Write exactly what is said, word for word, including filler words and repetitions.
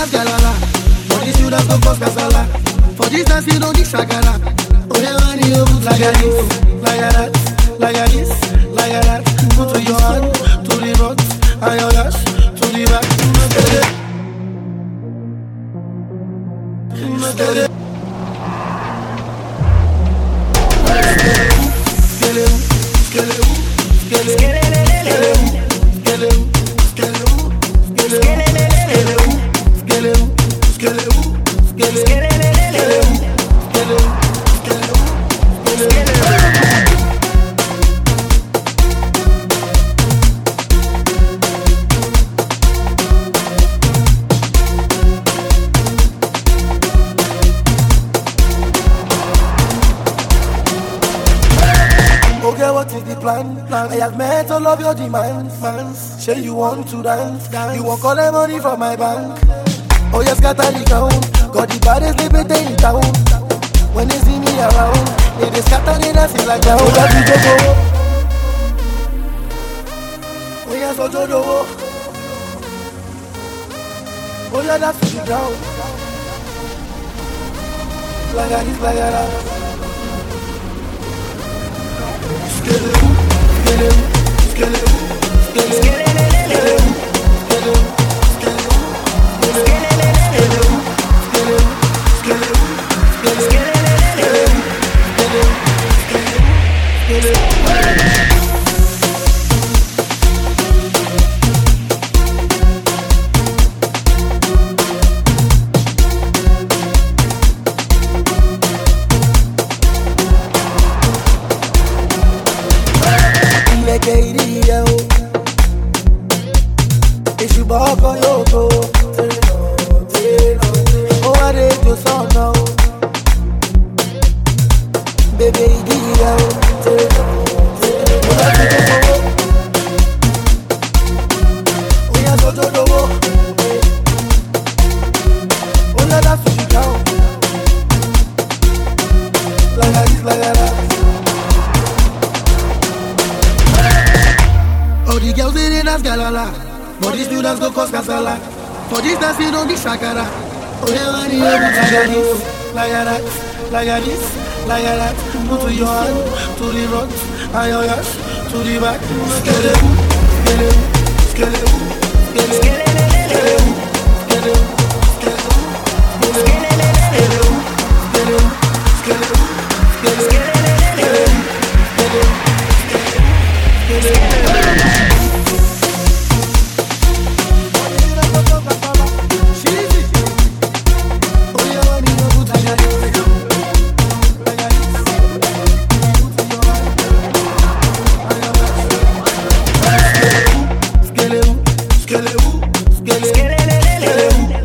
dance galala. For this you dance go cause casala. For this dance you don't need shakara. Oh yeah, man, you move like a this, like a that, like a this, like a that. Put to your hand, to the front, and your dash, to the back. Skele, skele, skele, okay, what is the plan? plan? I have met all of your demands, man. Say you want to dance, dance. You want collect money from my bank. Oh yes, got the count. Got the baddest liberty in town. When they see me around, they just scatter the dancing like that. Oh yes, we go go. Oh yes, oh Jodo. Oh yeah, that's the ground. Like a this, like a that. Skele, skele, skele, skele, skele, but this new dance go cause casala. For this dance you don't need shakara. Oh yeah, man, you move like a this, like a that, like a this, like a that. Put to your hand, to the front, and your dash, to the back. Skele, skele, skele, skele, skele, skele, skele, skele, skele, skele,